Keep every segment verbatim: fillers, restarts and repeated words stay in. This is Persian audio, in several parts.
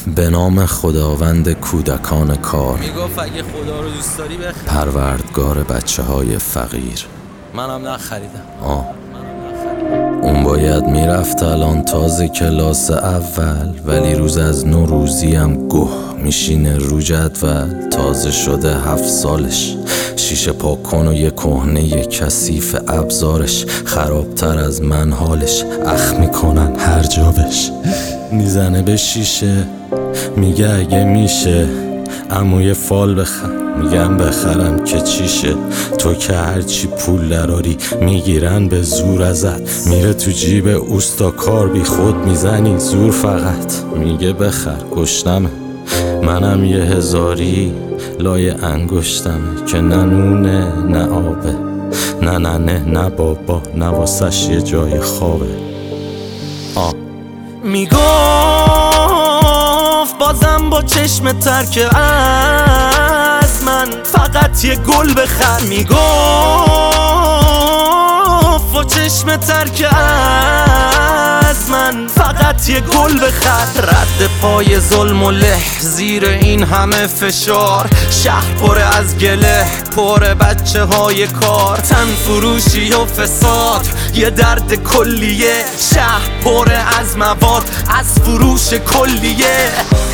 به نام خداوند کودکان کار، میگفت اگه خدا رو دوست داری بخر. پروردگار بچه های فقیر. منم نخریدم. آه اون باید میرفت الان تازه کلاس اول، ولی روز از نو روزی هم گوه میشینه رو جدول. تازه شده هفت سالش، شیشه پاک کن و یه کهنه یه کثیف ابزارش. خرابتر از من حالش، اخ میکنن هر جا بش. میزنه به شیشه میگه اگه میشه امو یه فال بخر. میگم بخرم که چیشه، تو که هرچی پول دراری میگیرن به زور ازت. میره تو جیب اوستا کار بی خود میزنی زور فقط. میگه بخر گشتمه، منم یه هزاری لای انگشتمه که نه نونه نه آبه، نه نه نه نه بابا نه واسش یه جای خوابه. آه میگفت بازم با چشم ترک از من فقط یه گل بخر. میگفت با چشم ترک از من فقط یه گل بخر. رد پای ظلم و له زیر این همه فشار، شهر پر از گله پر بچه های کار. تن فروشی و فساد یه درد کلیه، شهر پر از مواد از فروش کلیه.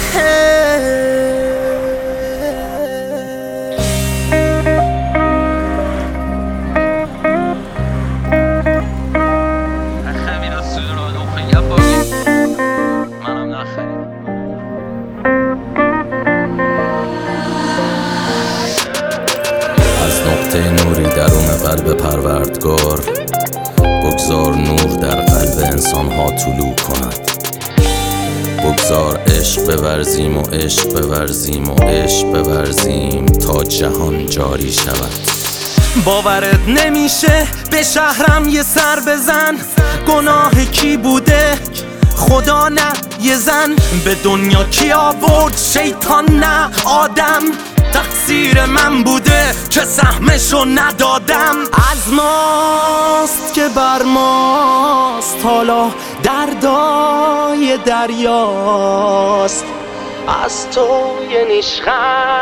نوری درون قلب پروردگار، بگذار نور در قلب انسان ها طلوع کند. بگذار عشق بورزیم و عشق بورزیم و عشق بورزیم تا جهان جاری شود. باورت نمیشه به شهرم یه سر بزن، گناه کی بوده خدا نه یه زن. به دنیا کی آورد شیطان نه آدم، تقصیر من بوده که سهمشو ندادم. از ماست که بر ماست حالا دردای دریاست. از تو یه نیشخند،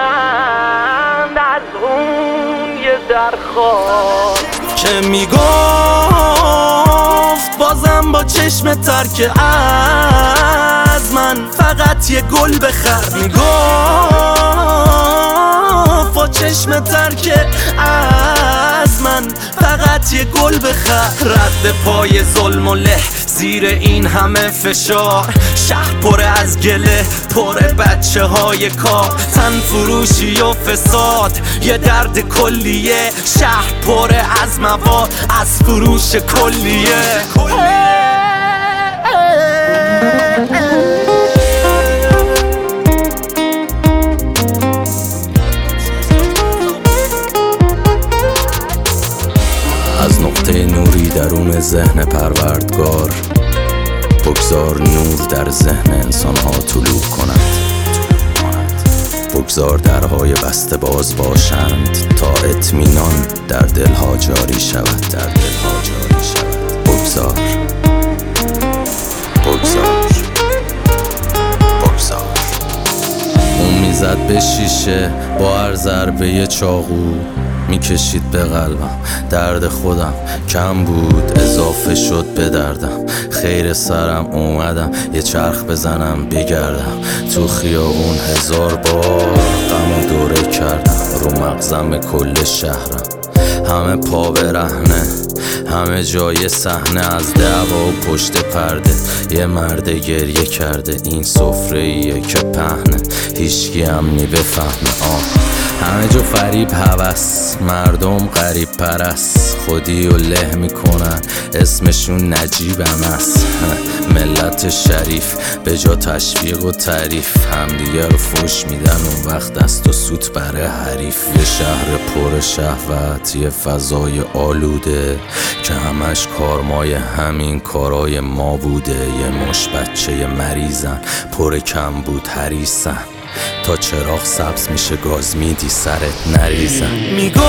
از اون یه درخواست که میگفت بازم با چشم ترک از من فقط یه گل بخر. میگفت با چشم ترک از من فقط یه گل بخر. رد پای ظلم و له زیر این همه فشار، شهر پر از گله پر بچه های کار. تن فروشی و فساد یه درد کلیه، شهر پر از مواد از فروش کلیه. از نقطه نوری درون ذهن پروردگار، بگذار نور در ذهن انسان ها طلوع کند. بگذار درهای بسته باز باشند تا اطمینان در دلها جاری شود. در دلها جاری شود. بگذار بگذار بگذار. اون میزد به شیشه با هر ضربه چاقو، میکشید به قلبم. درد خودم کم بود اضافه شد به دردم. خیر سرم اومدم یه چرخ بزنم بگردم. تو خیابون هزار بار غم و دوره کردم. رو مغزم کل شهرم همه پا برهنه، همه جای صحنه از دعوا و پشت پرده. یه مرد گریه کرده، این سفره ایه که پهنه، هیچکی هم نی بفهمه. آه همه جو فریب هوس، مردم غریب پرست، خودی و له میکنن اسمشون نجیبم است. ملت شریف به جا تشویق و تعریف، همدیگه رو فوش میدن اون وقت دست و سوت برای حریف. یه شهر پر شهوت، یه فضای آلوده که همش کارمای همین کارای ما بوده. یه مش بچه مریضن پر کم بود حریصن، تا چراغ سبز میشه گاز میدی سرت نریزن. میگفت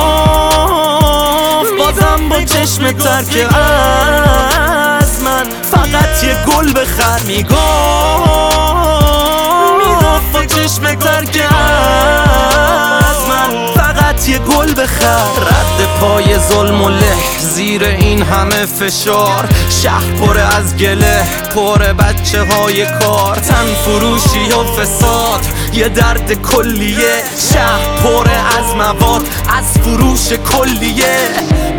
بازم با چشم ترک از من فقط یه گل بخر. میگفت واسه چشم ترک از من فقط یه گل بخر. رد پای ظلم و له زیر این همه فشار، شهر پر از گله پر بچه های کار، تن فروشی و فساد یه درد کلیه، شهر پر از مواد از فروش کلیه.